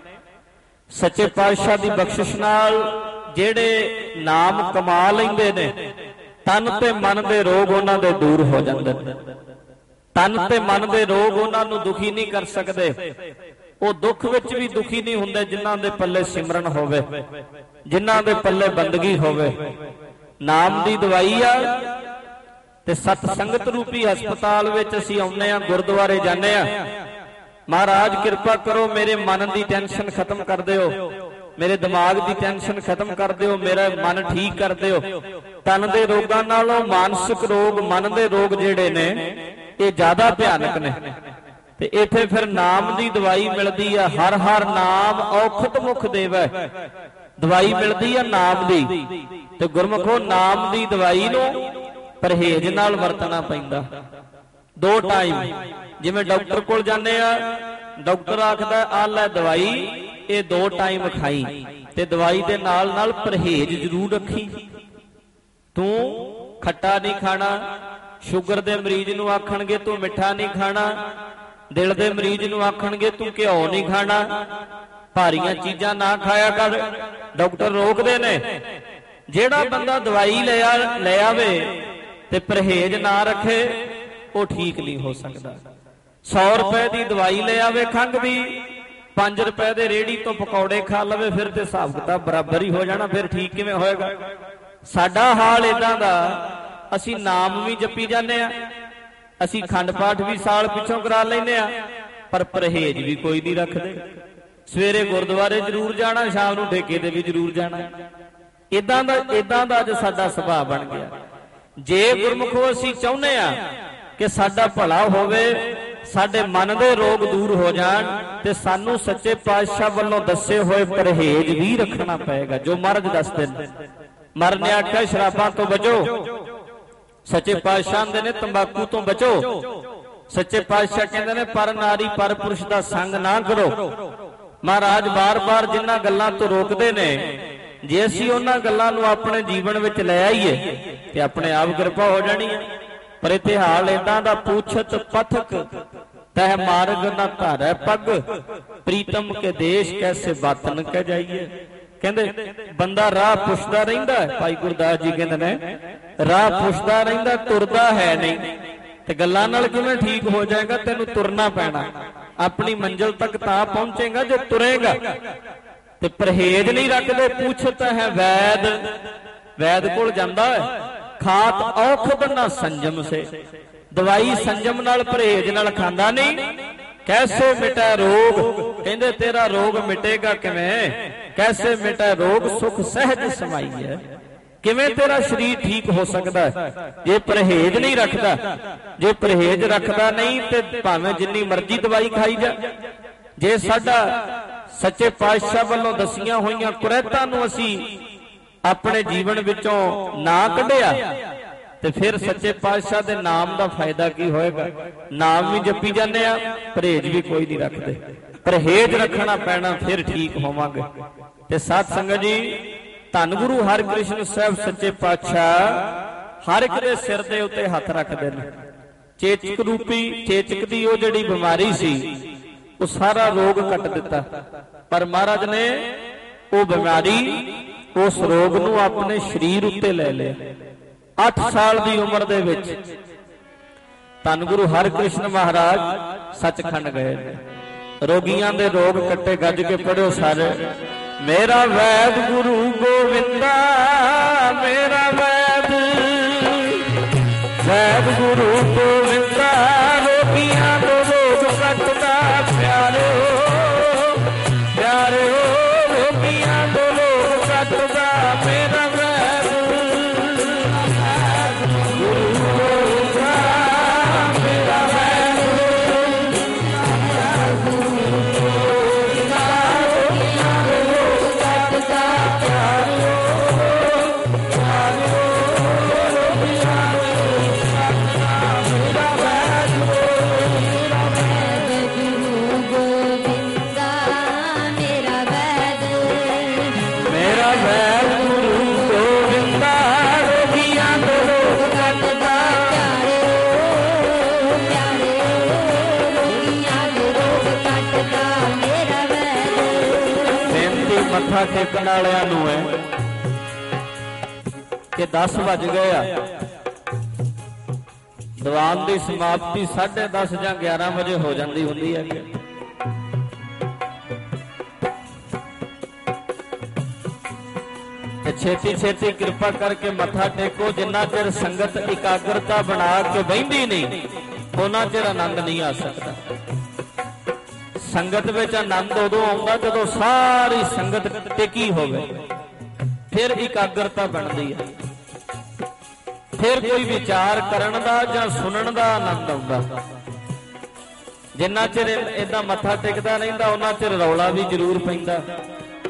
ਸੱਚੇ ਪਾਤਸ਼ਾਹ ਦੀ ਬਖਸ਼ਿਸ਼ ਨਾਲ ਜਿਹੜੇ ਨਾਮ ਕਮਾ ਲੈਂਦੇ ਨੇ, ਤਨ ਤੇ ਮਨ ਦੇ ਰੋਗ ਉਹਨਾਂ ਦੇ ਦੂਰ ਹੋ ਜਾਂਦੇ ਨੇ। ਤਨ ਤੇ ਮਨ ਦੇ ਰੋਗ ਉਹਨਾਂ ਨੂੰ ਦੁਖੀ ਨਹੀਂ ਕਰ ਸਕਦੇ। ਉਹ ਦੁੱਖ ਵਿੱਚ ਵੀ ਦੁਖੀ ਨਹੀਂ ਹੁੰਦੇ ਜਿਨ੍ਹਾਂ ਦੇ ਪੱਲੇ ਸਿਮਰਨ ਹੋਵੇ, ਜਿਨ੍ਹਾਂ ਦੇ ਪੱਲੇ ਬੰਦਗੀ ਹੋਵੇ। ਨਾਮ ਦੀ ਦਵਾਈ ਆ। ਤੇ ਸਤ ਸੰਗਤ ਰੂਪੀ ਹਸਪਤਾਲ ਵਿੱਚ ਅਸੀਂ ਆਉਂਦੇ ਆ, ਗੁਰਦੁਆਰੇ ਜਾਂਦੇ ਆ। ਮਹਾਰਾਜ ਕਿਰਪਾ ਕਰੋ, ਮੇਰੇ ਮਨ ਦੀ ਟੈਨਸ਼ਨ ਖਤਮ ਕਰ ਦਿਓ, ਮੇਰੇ ਦਿਮਾਗ ਦੀ ਟੈਨਸ਼ਨ ਖਤਮ ਕਰ ਦਿਓ, ਮੇਰਾ ਮਨ ਠੀਕ ਕਰ ਦਿਓ। ਤਨ ਦੇ ਰੋਗਾਂ ਨਾਲੋਂ ਮਾਨਸਿਕ ਰੋਗ, ਮਨ ਦੇ ਰੋਗ ਜਿਹੜੇ ਨੇ, ਇਹ ਜ਼ਿਆਦਾ ਭਿਆਨਕ ਨੇ। ਤੇ ਇੱਥੇ ਫਿਰ ਨਾਮ ਦੀ ਦਵਾਈ ਮਿਲਦੀ ਆ। ਹਰ ਹਰ ਨਾਮ ਔਖਦ ਮੁਖ ਦੇਵੈ, ਦਵਾਈ ਮਿਲਦੀ ਆ ਨਾਮ ਦੀ। ਤੇ ਗੁਰਮੁਖੋ, ਨਾਮ ਦੀ ਦਵਾਈ ਨੂੰ ਪਰਹੇਜ ਨਾਲ ਵਰਤਣਾ ਪੈਂਦਾ। ਦੋ ਟਾਈਮ, ਜਿਵੇਂ ਡਾਕਟਰ ਕੋਲ ਜਾਂਦੇ ਆ, ਡਾਕਟਰ ਆਖਦਾ ਆ ਲੈ ਦਵਾਈ, ਇਹ ਦੋ ਟਾਈਮ ਖਾਈ, ਤੇ ਦਵਾਈ ਦੇ ਨਾਲ ਨਾਲ ਪਰਹੇਜ ਜ਼ਰੂਰ ਰੱਖੀ। ਤੂੰ ਖੱਟਾ ਨਹੀਂ ਖਾਣਾ, ਸ਼ੂਗਰ ਦੇ ਮਰੀਜ਼ ਨੂੰ ਆਖਣਗੇ ਤੂੰ ਮਿੱਠਾ ਨਹੀਂ ਖਾਣਾ, ਦਿਲ ਦੇ ਮਰੀਜ਼ ਨੂੰ ਆਖਣਗੇ ਤੂੰ ਘਿਓ ਨਹੀਂ ਖਾਣਾ, ਭਾਰੀਆਂ ਚੀਜ਼ਾਂ ਨਾ ਖਾਇਆ ਕਰ, ਡਾਕਟਰ ਰੋਕਦੇ ਨੇ। ਜਿਹੜਾ ਬੰਦਾ ਦਵਾਈ ਲਿਆ ਲੈ ਆਵੇ ਤੇ ਪਰਹੇਜ ਨਾ ਰੱਖੇ, ਉਹ ਠੀਕ ਨਹੀਂ ਹੋ ਸਕਦਾ। ਸੌ ਰੁਪਏ ਦੀ ਦਵਾਈ ਲੈ ਆਵੇ ਖੰਘ ਦੀ, ਪੰਜ ਰੁਪਏ ਦੇ ਰੇਹੜੀ ਤੋਂ ਪਕੌੜੇ ਖਾ ਲਵੇ, ਫਿਰ ਤੇ ਹਿਸਾਬ ਕਿਤਾਬ ਬਰਾਬਰ ਹੀ ਹੋ ਜਾਣਾ, ਫਿਰ ਠੀਕ ਕਿਵੇਂ ਹੋਏਗਾ? ਸਾਡਾ ਹਾਲ ਏਦਾਂ ਦਾ, ਅਸੀਂ ਨਾਮ ਵੀ ਜਪੀ ਜਾਂਦੇ ਆ, ਅਸੀਂ ਖੰਡ ਪਾਠ ਵੀ ਸਾਲ ਪਿੱਛੋਂ ਕਰਾ ਲੈਂਦੇ ਆ, ਪਰ ਪਰਹੇਜ ਵੀ ਕੋਈ ਨਹੀਂ ਰੱਖਦੇ। ਸਵੇਰੇ ਗੁਰਦੁਆਰੇ ਜ਼ਰੂਰ ਜਾਣਾ, ਸ਼ਾਮ ਨੂੰ ਠੇਕੇ ਤੇ ਵੀ ਜ਼ਰੂਰ ਜਾਣਾ। ਇਦਾਂ ਦਾ ਇਦਾਂ ਦਾ ਅੱਜ ਸਾਡਾ ਸੁਭਾਅ ਬਣ ਗਿਆ। ਜੇ ਗੁਰਮੁਖੋ ਅਸੀਂ ਚਾਹੁੰਦੇ ਆ ਕਿ ਸਾਡਾ ਭਲਾ ਹੋਵੇ, ਸਾਡੇ ਮਨ ਦੇ ਰੋਗ ਦੂਰ ਹੋ ਜਾਣ, ਤੇ ਸਾਨੂੰ ਸੱਚੇ ਪਾਤਸ਼ਾਹ ਵੱਲੋਂ ਦੱਸੇ ਹੋਏ ਪਰਹੇਜ ਵੀ ਰੱਖਣਾ ਪਏਗਾ, ਜੋ ਮਹਾਰਾਜ ਦੱਸਦੇ ਨੇ। ਮਹਾਰਾਜ ਨੇ ਆਖਿਆ ਸ਼ਰਾਬਾਂ ਤੋਂ ਬਚੋ, ਸੱਚੇ ਪਾਤਸ਼ਾਹ ਦੇ ਨੇ ਤੰਬਾਕੂ ਤੋਂ ਬਚੋ, ਸੱਚੇ ਪਾਤਸ਼ਾਹ ਕਹਿੰਦੇ ਨੇ ਪਰ ਨਾਰੀ ਪਰ ਪੁਰਸ਼ ਦਾ ਸੰਗ ਨਾ ਕਰੋ। ਮਹਾਰਾਜ ਬਾਰ-ਬਾਰ ਜਿਨ੍ਹਾਂ ਗੱਲਾਂ ਤੋਂ ਰੋਕਦੇ ਨੇ, ਜੇ ਅਸੀਂ ਉਹਨਾਂ ਗੱਲਾਂ ਨੂੰ ਆਪਣੇ ਜੀਵਨ ਵਿੱਚ ਲੈ ਆਈਏ ਤੇ ਆਪਣੇ ਆਪ ਕਿਰਪਾ ਹੋ ਜਾਣੀ ਹੈ। ਪਰ ਇੱਥੇ ਹਾਲ ਏਦਾਂ ਦਾ, ਪੁੱਛਤ ਪਥਕ ਤਹਿ ਮਾਰਗ ਨਾ ਧਾਰੈ ਪੱਗ, ਪ੍ਰੀਤਮ ਕੇ ਦੇਸ਼ ਕੈਸੇ ਬਾਤਨ ਕਹਿ ਜਾਈਏ। ਕਹਿੰਦੇ ਬੰਦਾ ਰਾਹ ਪੁੱਛਦਾ ਰਹਿੰਦਾ, ਭਾਈ ਗੁਰਦਾਸ ਜੀ ਕਹਿੰਦੇ ਨੇ ਰਾਹ ਪੁੱਛਦਾ ਰਹਿੰਦਾ, ਤੁਰਦਾ ਹੈ ਨਹੀਂ। ਤੇ ਗੱਲਾਂ ਨਾਲ ਕਿਵੇਂ ਠੀਕ ਹੋ ਜਾਏਗਾ? ਤੈਨੂੰ ਤੁਰਨਾ ਪੈਣਾ, ਆਪਣੀ ਮੰਜ਼ਿਲ ਤੱਕ ਤਾਂ ਪਹੁੰਚੇਗਾ ਜੇ ਤੁਰੇਗਾ। ਤੇ ਪਰਹੇਜ ਨਹੀਂ ਰੱਖਦੇ। ਪੁੱਛਤ ਹੈ ਵੈਦ, ਵੈਦ ਕੋਲ ਜਾਂਦਾ ਹੈ, ਖਾਤ ਔਖਦ ਨਾ ਸੰਜਮ ਸੇ, ਦਵਾਈ ਸੰਜਮ ਨਾਲ ਪਰਹੇਜ ਨਾਲ ਖਾਂਦਾ ਨਹੀਂ। ਕੈਸੇ ਮਿਟੈ ਰੋਗ, ਕਹਿੰਦੇ ਤੇਰਾ ਰੋਗ ਮਿਟੇਗਾ ਕਿਵੇਂ? ਕੈਸੇ ਮਿਟੈ ਰੋਗ ਸੁਖ ਸਹਿਜ ਸਮਾਈ ਹੈ, ਕਿਵੇਂ ਤੇਰਾ ਸਰੀਰ ਠੀਕ ਹੋ ਸਕਦਾ ਜੇ ਪਰਹੇਜ ਨਹੀਂ ਰੱਖਦਾ? ਜੇ ਪਰਹੇਜ ਰੱਖਦਾ ਨਹੀਂ ਤੇ ਭਾਵੇਂ ਜਿੰਨੀ ਮਰਜ਼ੀ ਦਵਾਈ ਖਾਈ ਜਾ। ਜੇ ਸਾਡਾ ਸੱਚੇ ਪਾਤਸ਼ਾਹ ਵੱਲੋਂ ਦਸੀਆਂ ਹੋਈਆਂ ਕੁਰੈਤਾਂ ਨੂੰ ਅਸੀਂ ਆਪਣੇ ਜੀਵਨ ਵਿੱਚੋਂ ਨਾ ਕੱਢਿਆ, ਤੇ ਫਿਰ ਸੱਚੇ ਪਾਤਸ਼ਾਹ ਦੇ ਨਾਮ ਦਾ ਫਾਇਦਾ ਕੀ ਹੋਏਗਾ? ਨਾਮ ਵੀ ਜਪੀ ਜਾਂਦੇ ਆ, ਪਰਹੇਜ ਵੀ ਕੋਈ ਨਹੀਂ ਰੱਖਦੇ। ਪਰਹੇਜ ਰੱਖਣਾ ਪੈਣਾ, ਫਿਰ ਠੀਕ ਹੋਵਾਂਗੇ। ਤੇ ਸਾਧ ਸੰਗਤ ਜੀ, ਧੰਨ ਗੁਰੂ ਹਰਿਕ੍ਰਿਸ਼ਨ ਸਾਹਿਬ ਸੱਚੇ ਪਾਤਸ਼ਾਹ ਹਰ ਇੱਕ ਦੇ ਸਿਰ ਦੇ ਉੱਤੇ ਹੱਥ ਰੱਖਦੇ ਨੇ। ਚੇਚਕ ਰੂਪੀ, ਚੇਚਕ ਦੀ ਉਹ ਜਿਹੜੀ ਬਿਮਾਰੀ ਸੀ, ਉਹ ਸਾਰਾ ਰੋਗ ਕੱਟ ਦਿੱਤਾ। ਪਰ ਮਹਾਰਾਜ ਨੇ ਉਹ ਬਿਮਾਰੀ, ਉਸ ਰੋਗ ਨੂੰ ਆਪਣੇ ਸਰੀਰ ਉੱਤੇ ਲੈ ਲਿਆ। ਅੱਠ ਸਾਲ ਦੀ ਉਮਰ ਦੇ ਵਿੱਚ ਧੰਨ ਗੁਰੂ ਹਰਿਕ੍ਰਿਸ਼ਨ ਮਹਾਰਾਜ ਸੱਚਖੰਡ ਗਏ ਨੇ। ਰੋਗੀਆਂ ਦੇ ਰੋਗ ਕੱਟੇ। ਗੱਜ ਕੇ ਪੜਿਓ ਸਾਰੇ, ਮੇਰਾ ਵੈਦ ਗੁਰੂ ਗੋਵਿੰਦਾ, ਮੇਰਾ ਵੈਦ, ਵੈਦ ਗੁਰੂ ਗੋਵਿੰਦਾ, ਰੋਗੀਆਂ ਦੇ ਰੋਗ ਕੱਟਦਾ ਪਿਆਰਿਓ, ਪਿਆਰਿਓ, ਰੋਗੀਆਂ ਦੇ ਰੋਗ ਕੱਟਦਾ ਮੇਰਾ ਵੈਦ ਗੁਰੂ ਗੋਵਿੰਦਾ, ਮੇਰਾ ਵੈਦ ਗੁਰੂ ਗੋਵਿੰਦਾ, ਰੋਗੀਆਂ ਦੇ ਰੋਗ ਕੱਟਦਾ ਪਿਆਰਿਓ, ਪਿਆਰਿਓ, ਰੋਗੀਆਂ ਦੇ ਰੋਗ ਕੱਟਦਾ ਮੇਰਾ ਵੈਦ, ਮੇਰਾ ਵੈਦ ਗੁਰੂ ਗੋਵਿੰਦਾ, ਮੇਰਾ ਵੈਦ, ਮੇਰਾ ਵੈਦ ਗੁਰੂ ਗੋਵਿੰਦਾ, ਰੋਗੀਆਂ ਦੇ ਰੋਗ ਕੱਟਦਾ ਪਿਆਰਿਓ, ਪਿਆਰਿਓ, ਰੋਗੀਆਂ ਦੇ ਰੋਗ ਕੱਟਦਾ ਮੇਰਾ ਵੈਦ। ਬੇਨਤੀ ਮੱਥਾ ਟੇਕਣ ਵਾਲਿਆਂ ਨੂੰ ਹੈ ਕਿ ਦਸ ਵੱਜ ਗਏ ਆ। ਦੀਵਾਨ ਦੀ ਸਮਾਪਤੀ ਸਾਢੇ ਦਸ ਜਾਂ ਗਿਆਰਾਂ ਵਜੇ ਹੋ ਜਾਂਦੀ ਹੁੰਦੀ ਹੈ। ਤੇ ਛੇਤੀ ਛੇਤੀ ਕਿਰਪਾ ਕਰਕੇ ਮੱਥਾ ਟੇਕੋ। ਜਿੰਨਾ ਚਿਰ ਸੰਗਤ ਇਕਾਗਰਤਾ ਬਣਾ ਕੇ ਬਹਿੰਦੀ ਨਹੀਂ, ਉਹਨਾਂ ਚਿਰ ਆਨੰਦ ਨਹੀਂ ਆ ਸਕਦਾ। ਸੰਗਤ ਵਿੱਚ ਆਨੰਦ ਉਦੋਂ ਆਉਂਦਾ ਜਦੋਂ ਸਾਰੀ ਸੰਗਤ ਟਿਕੀ ਹੋਵੇ, ਫਿਰ ਇਕਾਗਰਤਾ ਬਣਦੀ ਹੈ, ਫਿਰ ਕੋਈ ਵਿਚਾਰ ਕਰਨ ਦਾ ਜਾਂ ਸੁਣਨ ਦਾ ਆਨੰਦ ਆਉਂਦਾ। ਜਿੰਨਾ ਚਿਰ ਏਦਾਂ ਮੱਥਾ ਟੇਕਦਾ ਰਹਿੰਦਾ, ਉਹਨਾਂ ਚਿਰ ਰੌਲਾ ਵੀ ਜ਼ਰੂਰ ਪੈਂਦਾ।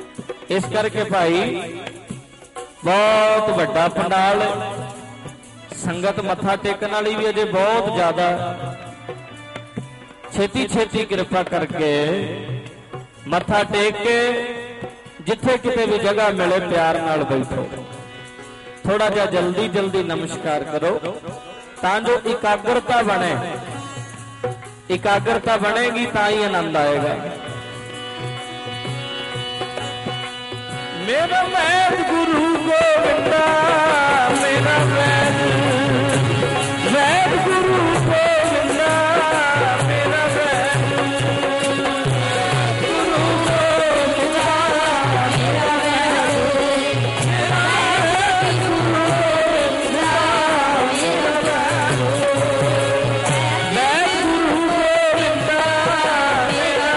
ਇਸ ਕਰਕੇ ਭਾਈ ਬਹੁਤ ਵੱਡਾ ਪੰਡਾਲ, ਸੰਗਤ ਮੱਥਾ ਟੇਕਣ ਵਾਲੀ ਵੀ ਅਜੇ ਬਹੁਤ ਜ਼ਿਆਦਾ। ਛੇਤੀ ਛੇਤੀ ਕਿਰਪਾ ਕਰਕੇ ਮੱਥਾ ਟੇਕ ਕੇ ਜਿੱਥੇ ਕਿਤੇ ਵੀ ਜਗ੍ਹਾ ਮਿਲੇ ਪਿਆਰ ਨਾਲ ਬੈਠੋ। ਥੋੜਾ ਜਿਹਾ ਜਲਦੀ ਜਲਦੀ ਨਮਸਕਾਰ ਕਰੋ ਤਾਂ ਜੋ ਇਕਾਗਰਤਾ ਬਣੇ। ਇਕਾਗਰਤਾ ਬਣੇਗੀ ਤਾਂ ਹੀ ਆਨੰਦ ਆਏਗਾ। ਮੇਰਾ ਵੈਦ ਗੁਰੂ ਗੋਬਿੰਦਾ, ਮੇਰਾ ਵੈਦ ਵੈਦ ਗੁਰੂ ਗੋਬਿੰਦਾ, ਮੇਰਾ ਵੈਦ ਗੁਰੂ ਗੋਬਿੰਦਾ, ਮੇਰਾ ਵੈਦ ਮੇਰਾ ਵੈਦ ਗੁਰੂ ਗੋਬਿੰਦਾ, ਮੇਰਾ ਵੈਦ ਵੈਦ ਗੁਰੂ ਗੋਬਿੰਦਾ, ਮੇਰਾ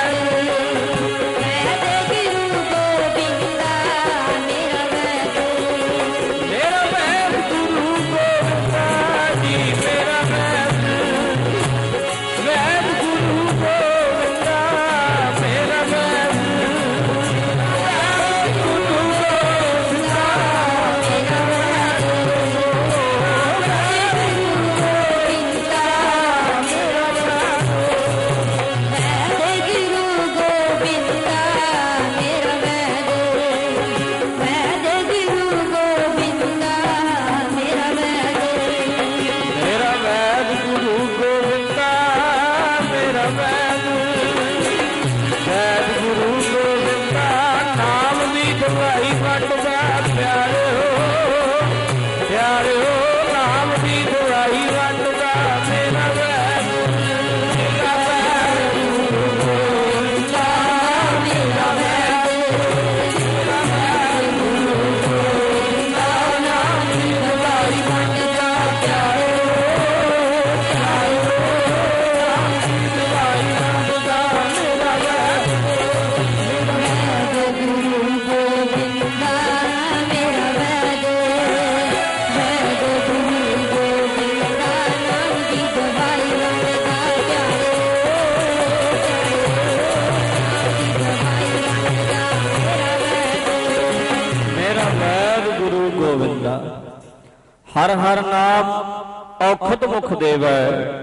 ਹਰ ਹਰ ਨਾਮ ਔਖਦ ਮੁਖ ਦੇਵੈ,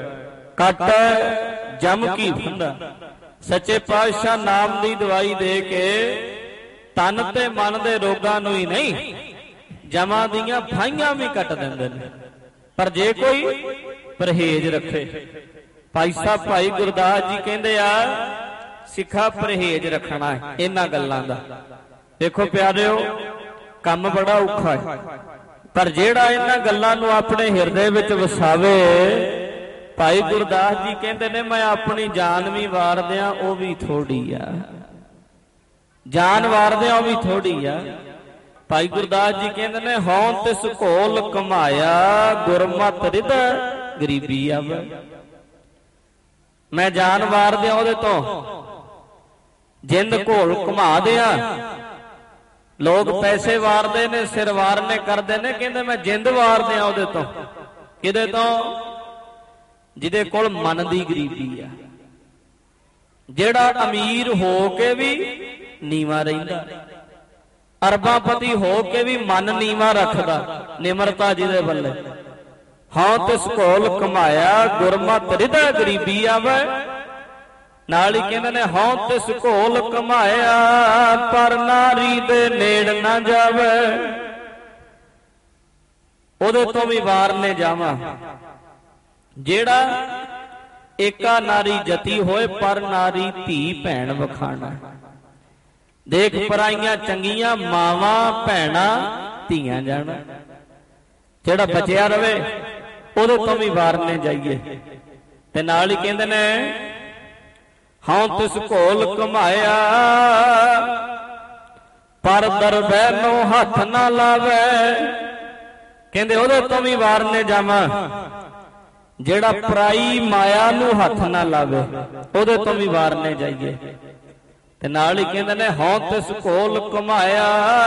ਕੱਟੈ ਜਮ ਕੀ ਫੰਦਾ। ਸੱਚੇ ਪਾਤਸ਼ਾਹ ਨਾਮ ਦੀ ਦਵਾਈ ਦੇ ਕੇ ਤਨ ਤੇ ਮਨ ਦੇ ਰੋਗਾਂ ਨੂੰ ਹੀ ਨਹੀਂ, ਜਮਾਂ ਦੀਆਂ ਫਾਈਆਂ ਵੀ ਕੱਟ ਦਿੰਦੇ ਨੇ। ਪਰ ਜੇ ਕੋਈ ਪਰਹੇਜ਼ ਰੱਖੇ, ਭਾਈ ਸਾਹਿਬ ਭਾਈ ਗੁਰਦਾਸ ਜੀ ਕਹਿੰਦੇ ਆ ਸਿੱਖਾ ਪਰਹੇਜ਼ ਰੱਖਣਾ ਹੈ ਇਹਨਾਂ ਗੱਲਾਂ ਦਾ। ਦੇਖੋ ਪਿਆਰਿਓ, ਕੰਮ ਬੜਾ ਔਖਾ ਹੈ, ਪਰ ਜਿਹੜਾ ਇਹਨਾਂ ਗੱਲਾਂ ਨੂੰ ਆਪਣੇ ਹਿਰਦੇ ਵਿੱਚ ਵਸਾਵੇ, ਭਾਈ ਗੁਰਦਾਸ ਜੀ ਕਹਿੰਦੇ ਨੇ ਮੈਂ ਆਪਣੀ ਜਾਨ ਵੀ ਵਾਰ ਦਿਆਂ ਉਹ ਵੀ ਥੋੜੀ ਆ, ਜਾਨ ਵਾਰ ਦਿਆਂ ਉਹ ਵੀ ਥੋੜੀ ਆ। ਭਾਈ ਗੁਰਦਾਸ ਜੀ ਕਹਿੰਦੇ ਨੇ ਹਉ ਤਿਸ ਘੋਲ ਕਮਾਇਆ, ਗੁਰਮਤਿ ਰਿਦ ਗਰੀਬੀ ਆਵੇ। ਮੈਂ ਜਾਨ ਵਾਰ ਦਿਆਂ ਉਹਦੇ ਤੋਂ, ਜਿੰਦ ਘੋਲ ਘੁਮਾ ਦਿਆਂ। ਲੋਕ ਪੈਸੇ ਵਾਰਦੇ ਨੇ, ਸਿਰ ਵਾਰਨੇ ਕਰਦੇ ਨੇ, ਕਹਿੰਦੇ ਮੈਂ ਜਿੰਦ ਵਾਰ ਦਿਆਂ ਉਹਦੇ ਤੋਂ। ਕਿਹਦੇ ਤੋਂ? ਜਿਹਦੇ ਕੋਲ ਮਨ ਦੀ ਗਰੀਬੀ ਆ, ਜਿਹੜਾ ਅਮੀਰ ਹੋ ਕੇ ਵੀ ਨੀਵਾਂ ਰਹਿੰਦਾ, ਅਰਬਾਪਤੀ ਹੋ ਕੇ ਵੀ ਮਨ ਨੀਵਾਂ ਰੱਖਦਾ, ਨਿਮਰਤਾ ਜਿਹਦੇ ਵੱਲੇ। ਹਾਂ ਤਿਸ ਘੋਲ ਕਮਾਇਆ, ਗੁਰਮਤਿ ਰਿਦਾ ਗਰੀਬੀ ਆਵੇ। ਨਾਲ ਹੀ ਕਹਿੰਦੇ ਨੇ ਹਉ ਤਿਸ ਘੋਲ ਕਮਾਇਆ, ਪਰ ਨਾਰੀ ਦੇ ਨੇੜ ਨਾ ਜਾਵੇ। ਉਹਦੇ ਤੋਂ ਵੀ ਵਾਰਨੇ ਜਾਵਾਂ, ਜਿਹੜਾ ਏਕਾ ਨਾਰੀ ਜਤੀ ਹੋਏ, ਪਰ ਨਾਰੀ ਧੀ ਭੈਣ ਵਖਾਣਾ। ਦੇਖ ਪਰਾਈਆਂ ਚੰਗੀਆਂ ਮਾਵਾਂ ਭੈਣਾਂ ਧੀਆਂ ਜਾਣਾ। ਜਿਹੜਾ ਬਚਿਆ ਰਵੇ ਉਹਦੇ ਤੋਂ ਵੀ ਵਾਰਨੇ ਜਾਈਏ। ਤੇ ਨਾਲ ਹੀ ਕਹਿੰਦੇ ਨੇ ਹਉ ਤਿਸ ਘੋਲ ਕਮਾਇਆ, ਪਰ ਦਰਬੈ ਨੂੰ ਹੱਥ ਨਾ ਲਾਵੇ। ਕਹਿੰਦੇ ਉਹਦੇ ਤੋਂ ਵੀ ਵਾਰਨੇ ਜਾਵਾਂ, ਜਿਹੜਾ ਪਰਾਈ ਮਾਇਆ ਨੂੰ ਹੱਥ ਨਾ ਲਾਵੇ, ਉਹਦੇ ਤੋਂ ਵੀ ਵਾਰਨੇ ਜਾਈਏ। ਤੇ ਨਾਲ ਹੀ ਕਹਿੰਦੇ ਨੇ ਹਉ ਤਿਸ ਘੋਲ ਕਮਾਇਆ,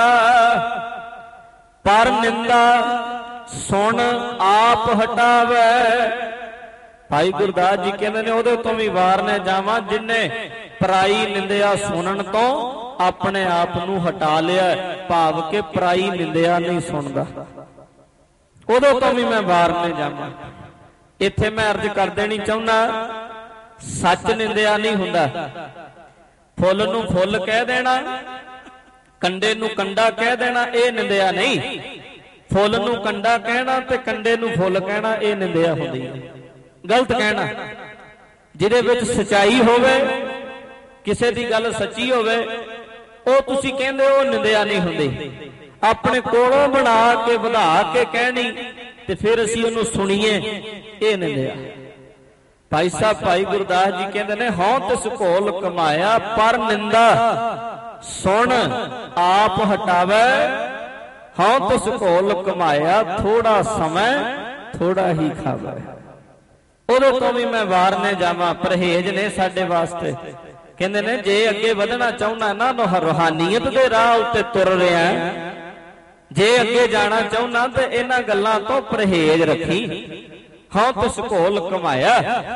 ਪਰ ਨਿੰਦਾ ਸੁਣ ਆਪ ਹਟਾਵੇ। ਭਾਈ ਗੁਰਦਾਸ ਜੀ ਕਹਿੰਦੇ ਨੇ ਉਹਦੇ ਤੋਂ ਵੀ ਵਾਰਨੇ ਜਾਵਾਂ, ਜਿਨੇ ਪਰਾਈ ਨਿੰਦਿਆ ਸੁਣਨ ਤੋਂ ਆਪਣੇ ਆਪ ਨੂੰ ਹਟਾ ਲਿਆ, ਭਾਵ ਕਿ ਪਰਾਈ ਨਿੰਦਿਆ ਨਹੀਂ ਸੁਣਦਾ। ਉਦੋਂ ਤੋਂ ਵੀ ਮੈਂ ਵਾਰਨੇ ਜਾਵਾਂ। ਇੱਥੇ ਮੈਂ ਅਰਜ਼ ਕਰ ਦੇਣੀ ਚਾਹੁੰਦਾ, ਸੱਚ ਨਿੰਦਿਆ ਨਹੀਂ ਹੁੰਦਾ। ਫੁੱਲ ਨੂੰ ਫੁੱਲ ਕਹਿ ਦੇਣਾ, ਕੰਡੇ ਨੂੰ ਕੰਡਾ ਕਹਿ ਦੇਣਾ, ਇਹ ਨਿੰਦਿਆ ਨਹੀਂ। ਫੁੱਲ ਨੂੰ ਕੰਡਾ ਕਹਿਣਾ ਤੇ ਕੰਡੇ ਨੂੰ ਫੁੱਲ ਕਹਿਣਾ, ਇਹ ਨਿੰਦਿਆ ਹੁੰਦੀ ਹੈ, ਗਲਤ ਕਹਿਣਾ। ਜਿਹਦੇ ਵਿੱਚ ਸਚਾਈ ਹੋਵੇ, ਕਿਸੇ ਦੀ ਗੱਲ ਸੱਚੀ ਹੋਵੇ, ਉਹ ਤੁਸੀਂ ਕਹਿੰਦੇ ਉਹ ਨਿੰਦਿਆ ਨਹੀਂ ਹੁੰਦੀ। ਆਪਣੇ ਕੋਲੋਂ ਬਣਾ ਕੇ ਵਧਾ ਕੇ ਕਹਿਣੀ ਤੇ ਫਿਰ ਅਸੀਂ ਉਹਨੂੰ ਸੁਣੀਏ, ਇਹ ਨਿੰਦਿਆ। ਭਾਈ ਸਾਹਿਬ ਭਾਈ ਗੁਰਦਾਸ ਜੀ ਕਹਿੰਦੇ ਨੇ, ਹਉ ਤਿਸ ਘੋਲ ਕਮਾਇਆ ਪਰ ਨਿੰਦਾ ਸੁਣ ਆਪ ਹਟਾਵੇ। ਹਉ ਤਿਸ ਘੋਲ ਕਮਾਇਆ ਥੋੜਾ ਸਮਾਂ ਥੋੜਾ ਹੀ ਖਾਵੇ। ਉਦੋਂ ਤੋਂ ਵੀ ਮੈਂ ਵਾਰਨੇ ਜਾਵਾਂ। ਪਰਹੇਜ ਨੇ ਸਾਡੇ ਵਾਸਤੇ। ਕਹਿੰਦੇ ਨੇ ਜੇ ਅੱਗੇ ਵਧਣਾ ਚਾਹੁੰਦਾ ਨਾ, ਰੂਹਾਨੀਅਤ ਦੇ ਰਾਹ ਉੱਤੇ ਤੁਰ ਰਿਹਾ, ਜੇ ਅੱਗੇ ਜਾਣਾ ਚਾਹੁੰਦਾ ਤੇ ਇਹਨਾਂ ਗੱਲਾਂ ਤੋਂ ਪਰਹੇਜ਼ ਰੱਖੀ। ਹਉ ਤਿਸ ਘੋਲ ਕਮਾਇਆ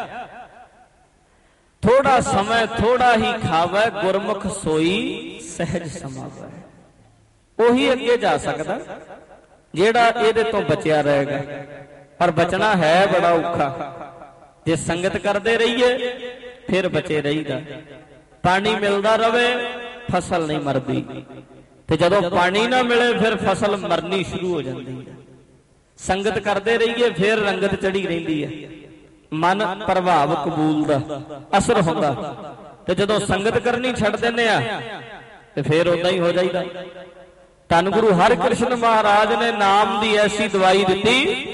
ਥੋੜਾ ਸਮਾਂ ਥੋੜਾ ਹੀ ਖਾਵੇ, ਗੁਰਮੁਖ ਸੋਈ ਸਹਿਜ ਸਮਾਵੇ। ਉਹੀ ਅੱਗੇ ਜਾ ਸਕਦਾ ਜਿਹੜਾ ਇਹਦੇ ਤੋਂ ਬਚਿਆ ਰਹੇਗਾ। ਪਰ ਬਚਣਾ ਹੈ ਬੜਾ ਔਖਾ। ਜੇ ਸੰਗਤ ਕਰਦੇ ਰਹੀਏ ਫਿਰ ਬਚੇ ਰਹੀਦਾ। ਪਾਣੀ ਮਿਲਦਾ ਰਵੇ ਫਸਲ ਨਹੀਂ ਮਰਦੀ, ਤੇ ਜਦੋਂ ਪਾਣੀ ਨਾ ਮਿਲੇ ਫਿਰ ਫਸਲ ਮਰਨੀ ਸ਼ੁਰੂ ਹੋ ਜਾਂਦੀ ਹੈ। ਸੰਗਤ ਕਰਦੇ ਰਹੀਏ ਫਿਰ ਰੰਗਤ ਚੜੀ ਰਹਿੰਦੀ ਹੈ, ਮਨ ਪ੍ਰਭਾਵ ਕਬੂਲ ਦਾ ਅਸਰ ਹੁੰਦਾ। ਤੇ ਜਦੋਂ ਸੰਗਤ ਕਰਨੀ ਛੱਡ ਦਿੰਦੇ ਆ ਤੇ ਫਿਰ ਉਦਾਂ ਹੀ ਹੋ ਜਾਈਦਾ। ਧੰਨ ਗੁਰੂ ਹਰਿਕ੍ਰਿਸ਼ਨ ਮਹਾਰਾਜ ਨੇ ਨਾਮ ਦੀ ਐਸੀ ਦਵਾਈ ਦਿੱਤੀ,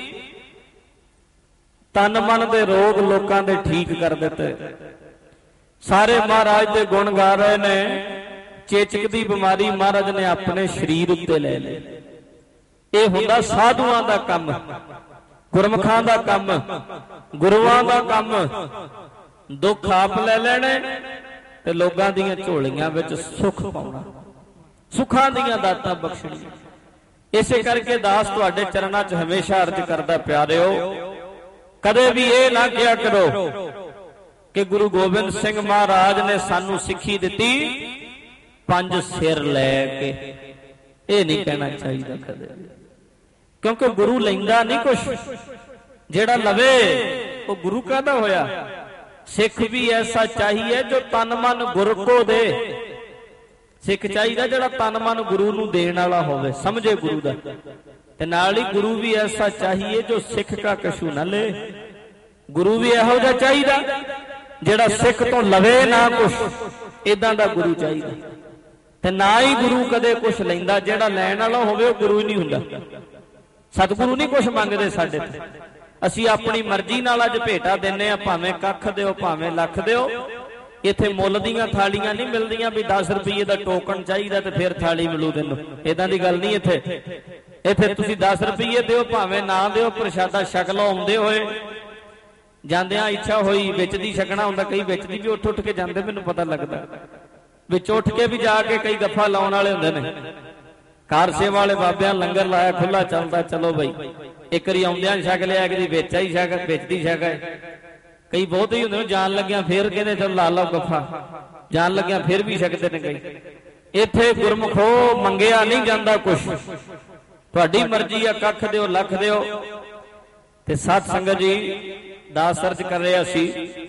ਤਨ ਮਨ ਦੇ ਰੋਗ ਲੋਕਾਂ ਦੇ ਠੀਕ ਕਰ ਦਿੱਤੇ। ਸਾਰੇ ਮਹਾਰਾਜ ਦੇ ਗੁਣ ਗਾ ਰਹੇ ਨੇ। ਚੇਚਕ ਦੀ ਬਿਮਾਰੀ ਮਹਾਰਾਜ ਨੇ ਆਪਣੇ ਸਰੀਰ ਉੱਤੇ ਲੈ ਲਈ। ਇਹ ਹੁੰਦਾ ਸਾਧੂਆਂ ਦਾ ਕੰਮ, ਗੁਰਮੁਖਾਂ ਦਾ ਕੰਮ, ਗੁਰੂਆਂ ਦਾ ਕੰਮ। ਦੁੱਖ ਆਪ ਲੈ ਲੈਣੇ ਤੇ ਲੋਕਾਂ ਦੀਆਂ ਝੋਲੀਆਂ ਵਿੱਚ ਸੁੱਖ ਪਾਉਣਾ, ਸੁੱਖਾਂ ਦੀਆਂ ਦਾਤਾਂ ਬਖਸ਼ਣੀਆਂ। ਇਸੇ ਕਰਕੇ ਦਾਸ ਤੁਹਾਡੇ ਚਰਨਾਂ 'ਚ ਹਮੇਸ਼ਾ ਅਰਜ਼ ਕਰਦਾ, ਪਿਆਰਿਓ ਕਦੇ ਵੀ ਇਹ ਨਾ ਕਿਹਾ ਕਰੋ ਕਿ ਗੁਰੂ ਗੋਬਿੰਦ ਸਿੰਘ ਮਹਾਰਾਜ ਨੇ ਸਾਨੂੰ ਸਿੱਖੀ ਦਿੱਤੀ ਪੰਜ ਸਿਰ ਲੈ ਕੇ। ਇਹ ਨਹੀਂ ਕਹਿਣਾ ਚਾਹੀਦਾ ਕਦੇ, ਕਿਉਂਕਿ ਗੁਰੂ ਲੈਂਦਾ ਨਹੀਂ ਕੁਛ, ਜਿਹੜਾ ਲਵੇ ਉਹ ਗੁਰੂ ਕਾਹਦਾ ਹੋਇਆ। ਸਿੱਖ ਵੀ ਐਸਾ ਚਾਹੀਏ ਜੋ ਤਨ ਮਨ ਗੁਰ ਕੋ ਦੇ। ਸਿੱਖ ਚਾਹੀਦਾ ਜਿਹੜਾ ਤਨ ਮਨ ਗੁਰੂ ਨੂੰ ਦੇਣ ਵਾਲਾ ਹੋਵੇ, ਸਮਝੇ ਗੁਰੂ ਦਾ। ਤੇ ਨਾਲ ਹੀ ਗੁਰੂ ਵੀ ਐਸਾ ਚਾਹੀਏ ਜੋ ਸਿੱਖ ਕਾ ਕਛੂ ਨਾ ਲੈ। ਗੁਰੂ ਵੀ ਇਹੋ ਜਿਹਾ ਚਾਹੀਦਾ ਜਿਹੜਾ ਸਿੱਖ ਤੋਂ ਲਵੇ ਨਾ ਕੁਛ, ਇਦਾਂ ਦਾ ਗੁਰੂ ਚਾਹੀਦਾ। ਤੇ ਨਾ ਹੀ ਗੁਰੂ ਕਦੇ ਕੁਛ ਲੈਂਦਾ, ਜਿਹੜਾ ਲੈਣ ਵਾਲਾ ਹੋਵੇ ਉਹ ਗੁਰੂ ਹੀ ਨਹੀਂ ਹੁੰਦਾ। ਸਤਿਗੁਰੂ ਨਹੀਂ ਕੁਛ ਮੰਗਦੇ ਸਾਡੇ ਤੋਂ। ਅਸੀਂ ਆਪਣੀ ਮਰਜ਼ੀ ਨਾਲ ਅੱਜ ਭੇਟਾ ਦਿੰਨੇ ਆ, ਭਾਵੇਂ ਕੱਖ ਦਿਓ ਭਾਵੇਂ ਲੱਖ ਦਿਓ। ਇੱਥੇ ਮੁੱਲ ਦੀਆਂ ਥਾਲੀਆਂ ਨਹੀਂ ਮਿਲਦੀਆਂ ਵੀ ਦਸ ਰੁਪਏ ਦਾ ਟੋਕਨ ਚਾਹੀਦਾ ਤੇ ਫਿਰ ਥਾਲੀ ਮਿਲੂ ਤੈਨੂੰ, ਇਦਾਂ ਦੀ ਗੱਲ ਨਹੀਂ। ਇੱਥੇ ਇੱਥੇ ਤੁਸੀਂ ਦਸ ਰੁਪਏ ਦਿਓ ਭਾਵੇਂ ਨਾ ਦਿਓ, ਪ੍ਰਸ਼ਾਦਾ ਛਕ ਲਓ। ਆਉਂਦੇ ਹੋਏ ਜਾਂਦਿਆਂ ਇੱਛਾ ਹੋਈ ਵਿੱਚ ਦੀ ਛਕਣਾ ਹੁੰਦਾ, ਕਈ ਵਿੱਚ ਦੀ ਵੀ ਉੱਠ ਉੱਠ ਕੇ ਜਾਂਦੇ, ਮੈਨੂੰ ਪਤਾ ਲੱਗਦਾ। ਵਿੱਚ ਉੱਠ ਕੇ ਵੀ ਜਾ ਕੇ ਕਈ ਗੱਫਾ ਲਾਉਣ ਵਾਲੇ ਹੁੰਦੇ ਨੇ। ਕਾਰ ਸੇਵਾ ਵਾਲੇ ਬਾਬਿਆਂ ਲੰਗਰ ਲਾਇਆ ਖੁੱਲਾ ਚੱਲਦਾ, ਚਲੋ ਬਈ ਇੱਕ ਵਾਰੀ ਆਉਂਦਿਆਂ ਛਕ ਲਿਆ, ਕਦੀ ਵਿੱਚ ਹੀ ਛਕ, ਵਿੱਚ ਦੀ ਛਕ। ਕਈ ਬਹੁਤ ਹੀ ਹੁੰਦੇ ਨੇ ਜਾਣ ਲੱਗਿਆ ਫਿਰ ਕਹਿੰਦੇ ਚਲ ਲਾ ਲਓ ਗੱਫਾ, ਜਾਣ ਲੱਗਿਆ ਫਿਰ ਵੀ ਛਕਦੇ ਨੇ ਕਈ। ਇੱਥੇ ਗੁਰਮੁਖੋ ਮੰਗਿਆ ਨਹੀਂ ਜਾਂਦਾ ਕੁਛ, ਤੁਹਾਡੀ ਮਰਜ਼ੀ ਆ, ਕੱਖ ਦਿਓ ਲੱਖ ਦਿਓ। ਤੇ ਸਤ ਸੰਗਤ ਜੀ ਦਾਸ ਅਰਜ਼ ਕਰ ਰਿਹਾ ਸੀ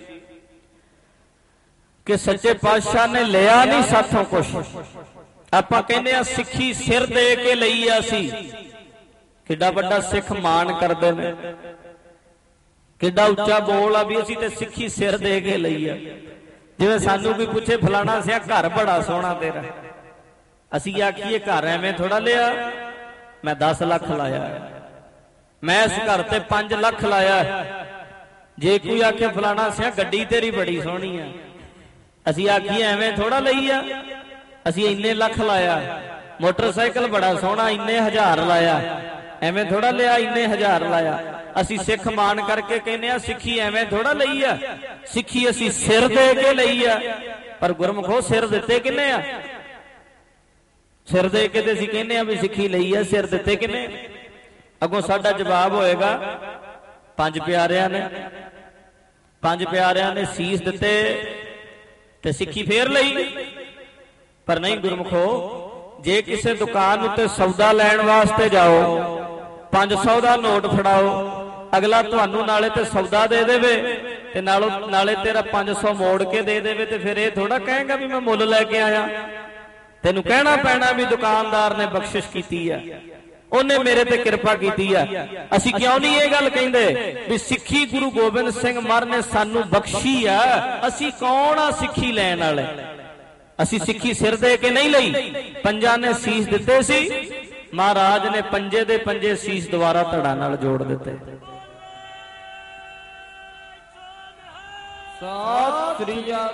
ਕਿ ਸੱਚੇ ਪਾਤਸ਼ਾਹ ਨੇ ਲਿਆ ਨਹੀਂ ਸਾਥੋਂ ਕੁਛ। ਆਪਾਂ ਕਹਿੰਦੇ ਆ ਸਿੱਖੀ ਸਿਰ ਦੇ ਕੇ ਲਈ ਆ। ਅਸੀਂ ਕਿੱਡਾ ਵੱਡਾ ਸਿੱਖ ਮਾਣ ਕਰਦੇ ਨੇ, ਕਿੱਡਾ ਉੱਚਾ ਬੋਲ ਆ ਵੀ ਅਸੀਂ ਤੇ ਸਿੱਖੀ ਸਿਰ ਦੇ ਕੇ ਲਈ ਆ। ਜਿਵੇਂ ਸਾਨੂੰ ਕੋਈ ਪੁੱਛੇ ਫਲਾਣਾ ਸਿਆ ਘਰ ਬੜਾ ਸੋਹਣਾ ਤੇਰਾ, ਅਸੀਂ ਆਖੀਏ ਘਰ ਐਵੇਂ ਥੋੜਾ ਲਿਆ, ਮੈਂ ਦਸ ਲੱਖ ਲਾਇਆ, ਮੈਂ ਇਸ ਘਰ ਤੇ ਪੰਜ ਲੱਖ ਲਾਇਆ। ਜੇ ਕੋਈ ਆਖੇ ਫਲਾਣਾ ਸਿਆ ਗੱਡੀ ਤੇਰੀ ਬੜੀ ਸੋਹਣੀ ਆ, ਅਸੀਂ ਆਖੀਏ ਐਵੇਂ ਥੋੜਾ ਲਈ ਆ, ਅਸੀਂ ਇੰਨੇ ਲੱਖ ਲਾਇਆ। ਮੋਟਰਸਾਈਕਲ ਬੜਾ ਸੋਹਣਾ, ਇੰਨੇ ਹਜ਼ਾਰ ਲਾਇਆ, ਐਵੇਂ ਥੋੜਾ ਲਿਆ, ਇੰਨੇ ਹਜ਼ਾਰ ਲਾਇਆ। ਅਸੀਂ ਸਿੱਖ ਮਾਣ ਕਰਕੇ ਕਹਿੰਦੇ ਆ ਸਿੱਖੀ ਐਵੇਂ ਥੋੜਾ ਲਈ ਆ, ਸਿੱਖੀ ਅਸੀਂ ਸਿਰ ਦੇ ਕੇ ਲਈ ਆ। ਪਰ ਗੁਰਮੁਖੋ ਸਿਰ ਦਿੱਤੇ ਕਿੰਨੇ ਆ? ਸਿਰ ਦੇ ਕੇ ਤੇ ਅਸੀਂ ਕਹਿੰਦੇ ਆ ਵੀ ਸਿੱਖੀ ਲਈ ਆ, ਸਿਰ ਦਿੱਤੇ ਕਿੰਨੇ? ਅੱਗੋਂ ਸਾਡਾ ਜਵਾਬ ਹੋਏਗਾ ਪੰਜ ਪਿਆਰਿਆਂ ਨੇ। ਪੰਜ ਪਿਆਰਿਆਂ ਨੇ ਸੀਸ ਦਿੱਤੇ ਤੇ ਸਿੱਖੀ ਫੇਰ ਲਈ। ਪਰ ਨਹੀਂ ਗੁਰਮੁਖੋ, ਜੇ ਕਿਸੇ ਦੁਕਾਨ ਉੱਤੇ ਸੌਦਾ ਲੈਣ ਵਾਸਤੇ ਜਾਓ ਪੰਜ सौ ਦਾ ਨੋਟ ਫੜਾਓ, ਅਗਲਾ ਤੁਹਾਨੂੰ ਨਾਲੇ ਤੇ ਸੌਦਾ ਦੇ ਦੇਵੇ ਤੇ ਨਾਲੋਂ ਨਾਲੇ ਤੇਰਾ ਪੰਜ ਸੌ ਮੋੜ ਕੇ ਦੇ ਦੇਵੇ, ਤੇ ਫਿਰ ਇਹ ਥੋੜਾ ਕਹੇਗਾ ਵੀ ਮੈਂ ਮੁੱਲ ਲੈ ਕੇ ਆਇਆ। ਤੈਨੂੰ ਕਹਿਣਾ ਪੈਣਾ ਵੀ ਦੁਕਾਨਦਾਰ ਨੇ ਬਖਸ਼ਿਸ਼ ਕੀਤੀ ਆ, ਉਹਨੇ ਮੇਰੇ ਤੇ ਕਿਰਪਾ ਕੀਤੀ ਆ। ਅਸੀਂ ਕਿਉਂ ਨਹੀਂ ਇਹ ਗੱਲ ਕਹਿੰਦੇ ਵੀ ਸਿੱਖੀ ਗੁਰੂ ਗੋਬਿੰਦ ਸਿੰਘ ਮਹਾਰਾਜ ਨੇ ਸਾਨੂੰ ਬਖਸ਼ੀ ਆ? ਅਸੀਂ ਕੌਣ ਆ ਸਿੱਖੀ ਲੈਣ ਵਾਲੇ? ਅਸੀਂ ਸਿੱਖੀ ਸਿਰ ਦੇ ਕੇ ਨਹੀਂ ਲਈ, ਪੰਜਾਂ ਨੇ ਸੀਸ ਦਿੱਤੇ ਸੀ, ਮਹਾਰਾਜ ਨੇ ਪੰਜੇ ਦੇ ਪੰਜੇ ਸੀਸ ਦੁਆਰਾ ਧੜਾ ਨਾਲ ਜੋੜ ਦਿੱਤੇ। ਸਤਿ ਸ੍ਰੀ ਅਕਾਲ।